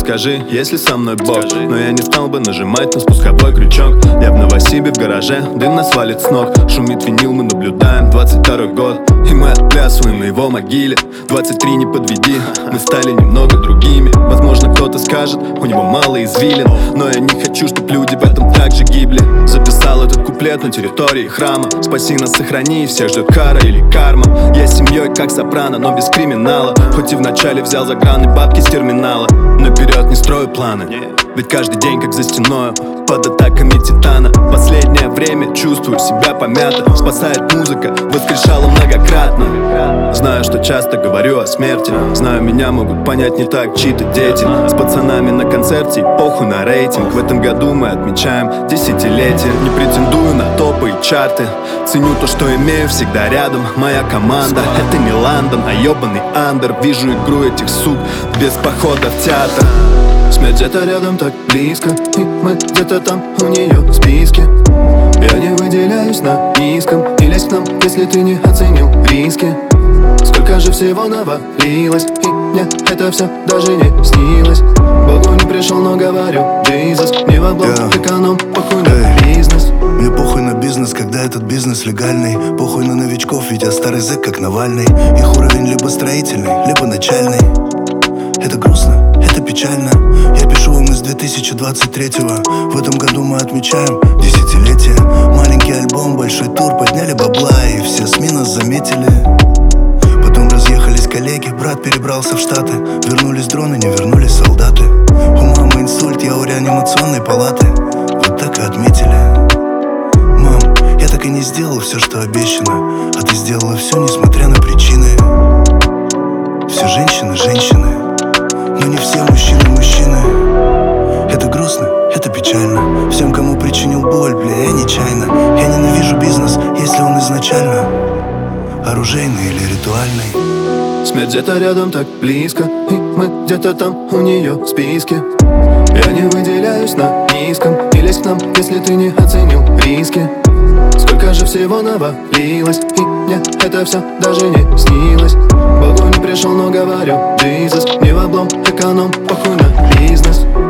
скажи, если со мной Бог. Но я не стал бы нажимать на спусковой крючок. Я в Новосибе в гараже, дым нас валит с ног. Шумит винил, мы наблюдаем 22-й год. И мы отплясываем на его могиле. 23 не подведи, мы стали немного другими. Возможно, кто-то скажет, у него мало извилин, но я не хочу, чтоб люди в этом также гибли. Записал этот куплет на территории храма. Спаси нас, сохрани, всех ждет кара или карма. Я с семьей как Сопрано, но без криминала. Хоть и вначале взял за граны бабки с терминала, но вперед не строю планы, ведь каждый день как за стеною под атаками титана. Последнее время чувствую себя помято. Спасает музыка, воскрешала многократно. Знаю, что часто говорю о смерти. Знаю, меня могут понять не так чьи-то дети. С пацанами на концерте и похуй на рейтинг. В этом году мы отмечаем десятилетие. Не претендую на топы и чарты. Ценю то, что имею всегда рядом. Моя команда, это не Лондон, а ёбаный андер. Вижу игру этих сук без похода в театр. Смерть где-то рядом, так близко, и мы где-то там у нее в списке. Я не выделяюсь на низком, не лезь к нам, если ты не оценил риски. Сколько же всего навалилось, и мне это все даже не снилось. Богу не пришел, но говорю, Jesus, не в облом, эконом, похуй на бизнес. Мне похуй на бизнес, когда этот бизнес легальный. Похуй на новичков, ведь я старый зэк, как Навальный. Их уровень либо строительный, либо начальный. Это грустно, это печально. Я пишу вам из 2023-го. В этом году мы отмечаем десятилетие. Маленький альбом, большой тур, подняли бабла, и все СМИ нас заметили. Потом разъехались коллеги, брат перебрался в Штаты. Вернулись дроны, не вернулись солдаты. У мамы инсульт, я у реанимационной палаты. Вот так и отметили. Мам, я так и не сделал все, что обещано. А ты сделала все, несмотря на причины. Все женщины, женщины, но не все мужчины. Это грустно, это печально. Всем, кому причинил боль, бля, я нечаянно. Я ненавижу бизнес, если он изначально оружейный или ритуальный. Смерть где-то рядом, так близко, и мы где-то там у нее в списке. Я не выделяюсь на низком, не лезь к нам, если ты не оценил риски. Сколько же всего навалилось, и мне это все даже не снилось. Богу не пришел, но говорю, Jesus, не в облом, эконом, похуй на бизнес.